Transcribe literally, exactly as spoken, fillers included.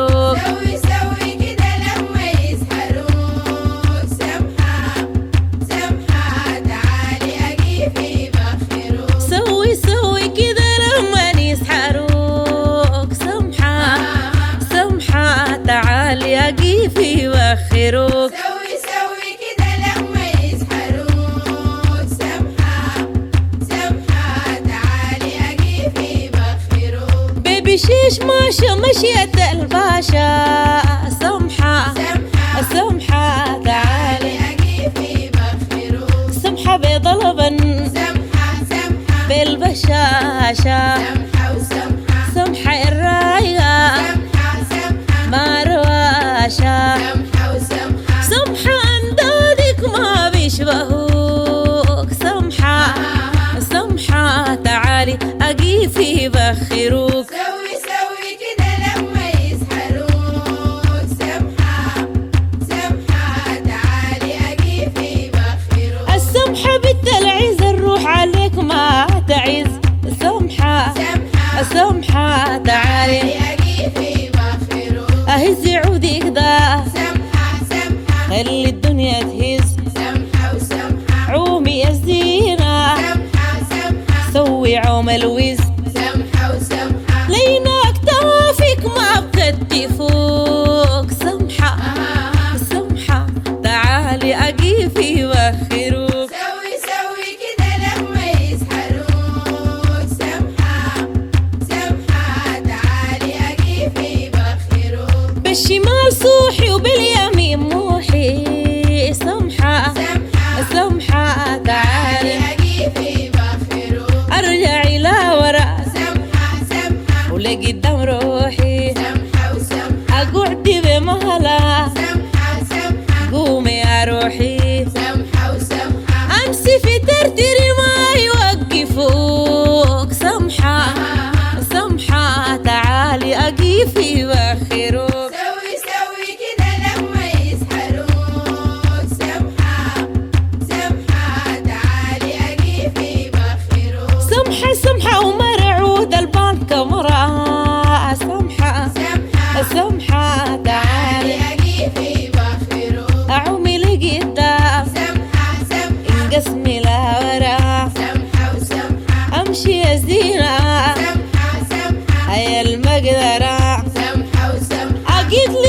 بخيروك. سوي سوي كده لما يسحروك، سمحة سمحة تعالي أجيفي بخيروك. سوي سوي كده لما يسحروك، سمحة سمحة تعالي أجيفي بخيروك. سوي سوي كده لما يسحروك، سمحة سمحة تعالي أجيفي بخيروك. بيبي شيش ماشية مشية الباشا، سمحة سمحة سمحة تعالي أجيفي بخيروك. سمحة بيض لبن سمحة سمحة بالبشاشة، سمحة وسمحة سمحة الرايقة سمحة سمحة ما رواشة، سمحة وسمحة سمحة أندادك ما بيشبهوك، سمحة سمحة تعالي أجيفي بخيروك. سوي سوي كده لما يسحروك، سمحة سمحة تعالي أجيفي بخيروك. السمحة بالتلعيز الروح عليك ما تعز، سمحة سمحة سمحة تعالي أجيفي بخيروك. أهز عودك ده سمحة سمحة خلي الدنيا تهز، سمحة وسمحة عومي يا زينة سمحة سمحة سوي عوم الوز، سمحة وسمحة لينك توافيك ما بكتفوك، سمحة سمحة تعالي أجيفي بخيروك. سوي سوي كده لما يسحروك، سمحة سمحة تعالي أجيفي بخيروك. بالشمال صوحي وباليمين موحي، سمحة سمحة سمحة تعالي أجيفي بخيروك. أرجعي لورا سمحة سمحة ولقدام روحي، سمحة وسمحة أقعد بمهلا سمحة سمحة قومي يا روحي، سمحة وسمحة أمسي في ترتري ما يوقفوك، سمحة سمحة تعالي أجيفي بخيروك. سوي سوي كده لما يسحروك، سمحة سمحة تعالي أجيفي بخيروك. سمحة سمحة ومرعود البنك مرأة، سمحة سمحة سمحة تعالي أجيفي بخيروك. أعومي لقدام سمحة سمحة انقسمي لورا، سمحة وسمحة أمشي يا زينة سمحة سمحة هيا المقدرة سمحة وسمحة أجيت